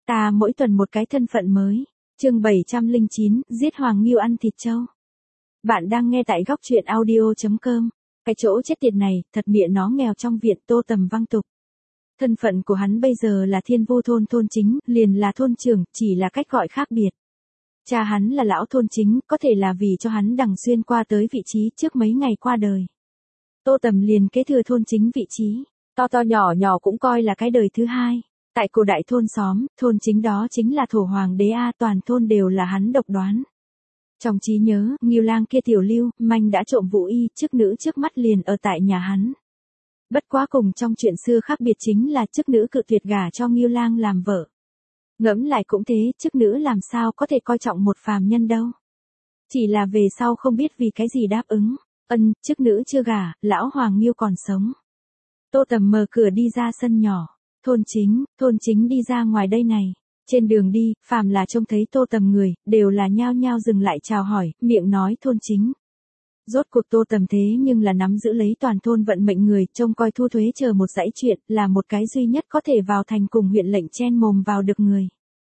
Ta mỗi tuần một cái thân phận mới. Chương 709, giết Hoàng Ngưu ăn thịt trâu. Bạn đang nghe tại góc truyện audio.com. Cái chỗ chết tiệt này, thật mẹ nó nghèo trong viện Tô Tầm văng tục. Thân phận của hắn bây giờ là Thiên Vu thôn thôn chính, liền là thôn trưởng, chỉ là cách gọi khác biệt. Cha hắn là lão thôn chính, có thể là vì cho hắn đằng xuyên qua tới vị trí trước mấy ngày qua đời. Tô Tầm liền kế thừa thôn chính vị trí, to to nhỏ nhỏ cũng coi là cái đời thứ hai. Tại cổ đại thôn xóm, thôn chính đó chính là thổ hoàng đế A, toàn thôn đều là hắn độc đoán. Trong trí nhớ, Ngưu Lang kia tiểu lưu manh đã trộm Vũ Y, chức nữ trước mắt liền ở tại nhà hắn. Bất quá cùng trong chuyện xưa khác biệt chính là chức nữ cự tuyệt gả cho Ngưu Lang làm vợ. Ngẫm lại cũng thế, chức nữ làm sao có thể coi trọng một phàm nhân đâu. Chỉ là về sau không biết vì cái gì đáp ứng. Chức nữ chưa gả, lão Hoàng Ngưu còn sống. Tô Tầm mở cửa đi ra sân nhỏ. Thôn chính đi ra ngoài đây này. Trên đường đi, phàm là trông thấy Tô Tầm người, đều là nhao nhao dừng lại chào hỏi, miệng nói thôn chính. Rốt cuộc Tô Tầm thế nhưng là nắm giữ lấy toàn thôn vận mệnh người, trông coi thu thuế chờ một dãy chuyện, là một cái duy nhất có thể vào thành cùng huyện lệnh chen mồm vào được người.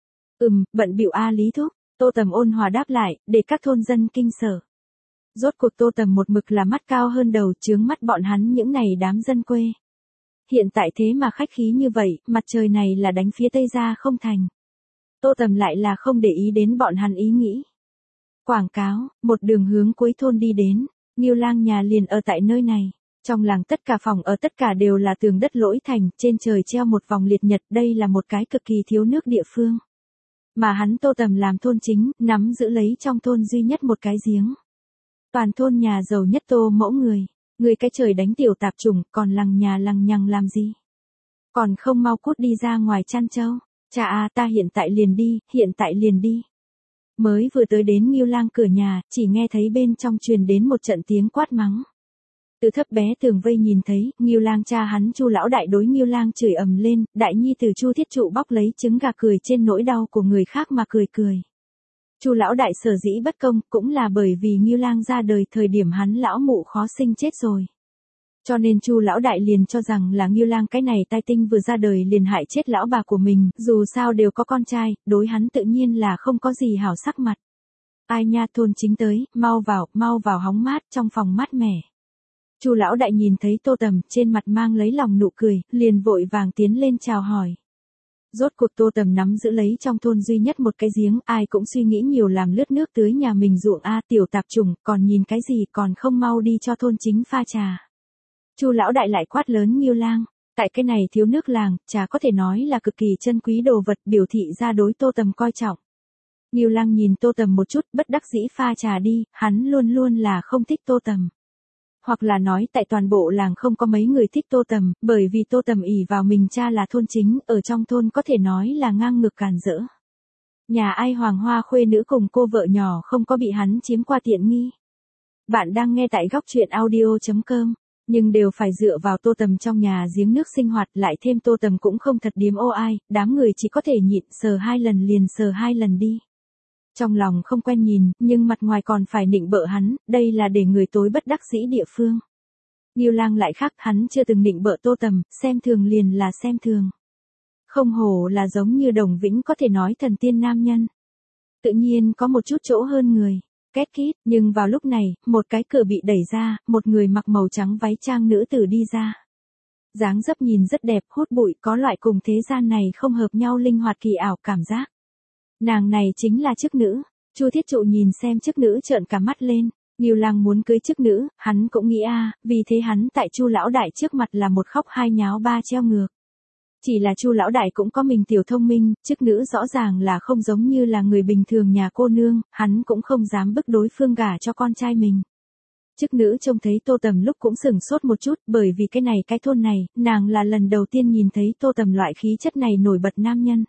Bận bịu a Lý thúc. Tô Tầm ôn hòa đáp lại, để các thôn dân kinh sở. Rốt cuộc Tô Tầm một mực là mắt cao hơn đầu, chướng mắt bọn hắn những này đám dân quê. Hiện tại thế mà khách khí như vậy, mặt trời này là đánh phía tây ra không thành. Tô Tầm lại là không để ý đến bọn hắn ý nghĩ. Quảng cáo, một đường hướng cuối thôn đi đến, Ngưu Lang nhà liền ở tại nơi này. Trong làng tất cả phòng ở tất cả đều là tường đất lỗi thành, trên trời treo một vòng liệt nhật, đây là một cái cực kỳ thiếu nước địa phương. Mà hắn Tô Tầm làm thôn chính, nắm giữ lấy trong thôn duy nhất một cái giếng. Toàn thôn nhà giàu nhất Tô mẫu người cái trời đánh tiểu tạp chủng, còn lằng nhà lằng nhằng làm gì? Còn không mau cút đi ra ngoài chăn trâu. Cha à, ta hiện tại liền đi. Mới vừa tới đến Ngưu Lang cửa nhà, chỉ nghe thấy bên trong truyền đến một trận tiếng quát mắng. Từ thấp bé tường vây nhìn thấy, Ngưu Lang cha hắn Chu lão đại đối Ngưu Lang chửi ầm lên, đại nhi từ Chu Thiết Trụ bóc lấy trứng gà cười trên nỗi đau của người khác mà cười. Chu lão đại sở dĩ bất công, cũng là bởi vì Ngưu Lang ra đời thời điểm hắn lão mụ khó sinh chết rồi. Cho nên Chu lão đại liền cho rằng là Ngưu Lang cái này tai tinh vừa ra đời liền hại chết lão bà của mình, dù sao đều có con trai, đối hắn tự nhiên là không có gì hảo sắc mặt. Ai nha, thôn chính tới, mau vào hóng mát, trong phòng mát mẻ. Chu lão đại nhìn thấy Tô Tầm, trên mặt mang lấy lòng nụ cười, liền vội vàng tiến lên chào hỏi. Rốt cuộc Tô Tầm nắm giữ lấy trong thôn duy nhất một cái giếng, ai cũng suy nghĩ nhiều làm lướt nước tưới nhà mình ruộng a, tiểu tạp chủng, còn nhìn cái gì, còn không mau đi cho thôn chính pha trà. Chu lão đại lại quát lớn Ngưu Lang, tại cái này thiếu nước làng, trà có thể nói là cực kỳ chân quý đồ vật, biểu thị ra đối Tô Tầm coi trọng. Ngưu Lang nhìn Tô Tầm một chút, bất đắc dĩ pha trà đi, hắn luôn là không thích Tô Tầm. Hoặc là nói tại toàn bộ làng không có mấy người thích Tô Tầm, bởi vì Tô Tầm ỷ vào mình cha là thôn chính, ở trong thôn có thể nói là ngang ngược càn rỡ. Nhà ai hoàng hoa khuê nữ cùng cô vợ nhỏ không có bị hắn chiếm qua tiện nghi. Bạn đang nghe tại góc truyện audio.com. Nhưng đều phải dựa vào Tô Tầm trong nhà giếng nước sinh hoạt, lại thêm Tô Tầm cũng không thật điếm ô ai, đám người chỉ có thể nhịn, sờ 2 lần liền sờ 2 lần đi. Trong lòng không quen nhìn, nhưng mặt ngoài còn phải nịnh bợ hắn, đây là để người tối bất đắc dĩ địa phương. Ngưu Lang lại khác, hắn chưa từng nịnh bợ Tô Tầm, xem thường liền là xem thường. Không hổ là giống như Đồng Vĩnh có thể nói thần tiên nam nhân. Tự nhiên có một chút chỗ hơn người. Két kít, nhưng vào lúc này, một cái cửa bị đẩy ra, một người mặc màu trắng váy trang nữ tử đi ra. Dáng dấp nhìn rất đẹp, hút bụi, có loại cùng thế gian này không hợp nhau linh hoạt kỳ ảo cảm giác. Nàng này chính là chức nữ. Chu Thiết Trụ nhìn xem chức nữ trợn cả mắt lên. Ngưu Lang muốn cưới chức nữ, hắn cũng nghĩ vì thế hắn tại Chu lão đại trước mặt là một khóc hai nháo ba treo ngược. Chỉ là Chu lão đại cũng có mình tiểu thông minh, chức nữ rõ ràng là không giống như là người bình thường nhà cô nương, hắn cũng không dám bức đối phương gả cho con trai mình. Chức nữ trông thấy Tô Tầm lúc cũng sửng sốt một chút, bởi vì cái thôn này, nàng là lần đầu tiên nhìn thấy Tô Tầm loại khí chất này nổi bật nam nhân.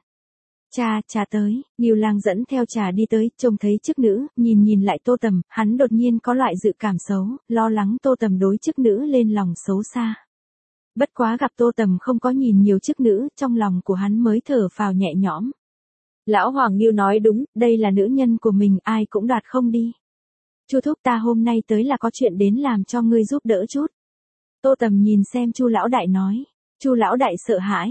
Trà tới, Ngưu Lang dẫn theo trà đi tới, trông thấy chức nữ, nhìn lại Tô Tầm, hắn đột nhiên có loại dự cảm xấu, lo lắng Tô Tầm đối chức nữ lên lòng xấu xa. Bất quá gặp Tô Tầm không có nhìn nhiều chức nữ, trong lòng của hắn mới thở phào nhẹ nhõm. Lão Hoàng Ngưu nói đúng, đây là nữ nhân của mình, ai cũng đoạt không đi. Chu thúc, ta hôm nay tới là có chuyện đến làm cho ngươi giúp đỡ chút. Tô Tầm nhìn xem Chu lão đại nói. Chu lão đại sợ hãi.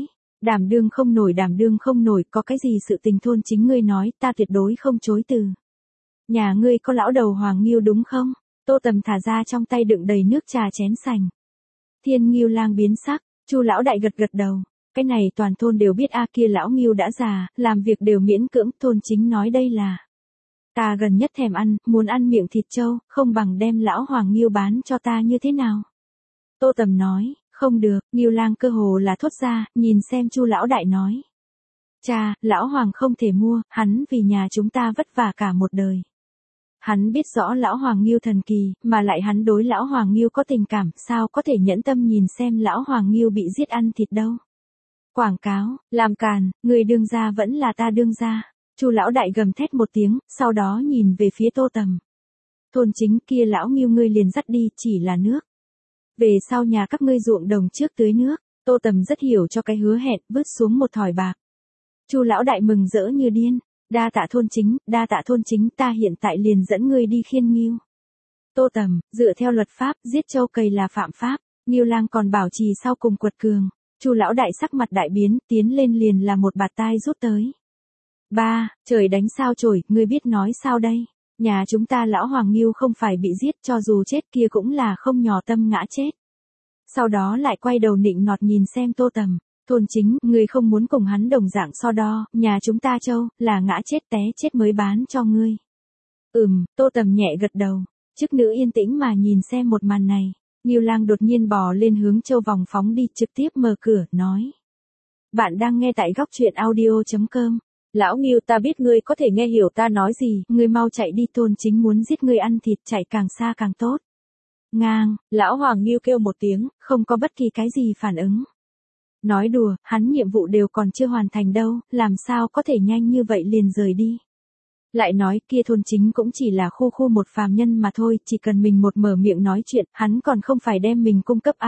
Đảm đương không nổi, có cái gì sự tình thôn chính ngươi nói, ta tuyệt đối không chối từ. Nhà ngươi có lão đầu Hoàng Nghiêu đúng không? Tô Tầm thả ra trong tay đựng đầy nước trà chén sành. Thiên Nghiêu Lang biến sắc, Chu lão đại gật gật đầu. Cái này toàn thôn đều biết kia lão Nghiêu đã già, làm việc đều miễn cưỡng, thôn chính nói đây là. Ta gần nhất thèm ăn, muốn ăn miệng thịt trâu, không bằng đem lão Hoàng Nghiêu bán cho ta như thế nào? Tô Tầm nói, không được, Nghiêu Lang cơ hồ là thốt ra, nhìn xem Chu lão đại nói. Cha, lão Hoàng không thể mua, hắn vì nhà chúng ta vất vả cả một đời. Hắn biết rõ lão Hoàng Nghiêu thần kỳ, mà lại hắn đối lão Hoàng Nghiêu có tình cảm, sao có thể nhẫn tâm nhìn xem lão Hoàng Nghiêu bị giết ăn thịt đâu. Quảng cáo, làm càn, người đương gia vẫn là ta đương gia. Chu lão đại gầm thét một tiếng, sau đó nhìn về phía Tô Tầm. Thôn chính kia lão Nghiêu ngươi liền dắt đi, chỉ là nước. Về sau nhà các ngươi ruộng đồng trước tưới nước, Tô Tầm rất hiểu cho cái hứa hẹn, vứt xuống một thỏi bạc. Chu lão đại mừng rỡ như điên, đa tạ thôn chính, ta hiện tại liền dẫn ngươi đi khiên Nghiêu. Tô Tầm, dựa theo luật pháp, giết trâu cầy là phạm pháp, Nghiêu Lang còn bảo trì sau cùng quật cường. Chu lão đại sắc mặt đại biến, tiến lên liền là một bạt tai rút tới. Ba, trời đánh sao chổi, ngươi biết nói sao đây? Nhà chúng ta lão Hoàng Nghiêu không phải bị giết, cho dù chết kia cũng là không nhỏ tâm ngã chết. Sau đó lại quay đầu nịnh nọt nhìn xem Tô Tầm, thôn chính, ngươi không muốn cùng hắn đồng dạng so đo, nhà chúng ta trâu, là ngã chết té chết mới bán cho ngươi. Tô Tầm nhẹ gật đầu, chức nữ yên tĩnh mà nhìn xem một màn này. Nghiêu Lang đột nhiên bò lên hướng châu vòng phóng đi, trực tiếp mở cửa, nói. Bạn đang nghe tại góc truyện audio.com. Lão Nghiêu, ta biết ngươi có thể nghe hiểu ta nói gì, ngươi mau chạy đi, thôn chính muốn giết ngươi ăn thịt, chạy càng xa càng tốt. Ngang, lão Hoàng Nghiêu kêu một tiếng, không có bất kỳ cái gì phản ứng. Nói đùa, hắn nhiệm vụ đều còn chưa hoàn thành đâu, làm sao có thể nhanh như vậy liền rời đi. Lại nói kia thôn chính cũng chỉ là khu một phàm nhân mà thôi, chỉ cần mình một mở miệng nói chuyện, hắn còn không phải đem mình cung cấp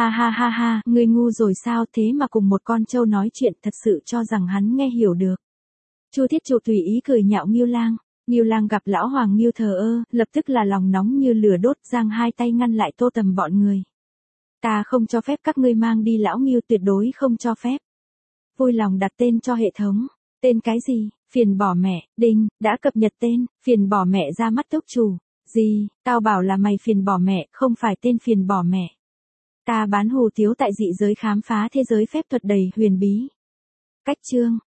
ha, ngươi ngu rồi sao, thế mà cùng một con trâu nói chuyện, thật sự cho rằng hắn nghe hiểu được. Chu Thiết Trụ tùy ý cười nhạo Nghiêu Lang. Nghiêu Lang gặp lão Hoàng Nghiêu thờ ơ, lập tức là lòng nóng như lửa đốt, giang hai tay ngăn lại Tô Tầm bọn người. Ta không cho phép các ngươi mang đi lão Nghiêu, tuyệt đối không cho phép. Vui lòng đặt tên cho hệ thống. Tên cái gì? Phiền bỏ mẹ, đinh, đã cập nhật tên, phiền bỏ mẹ ra mắt túc chủ. Gì, tao bảo là mày phiền bỏ mẹ, không phải tên phiền bỏ mẹ. Ta bán hủ tiếu tại dị giới khám phá thế giới phép thuật đầy huyền bí. Cách chương.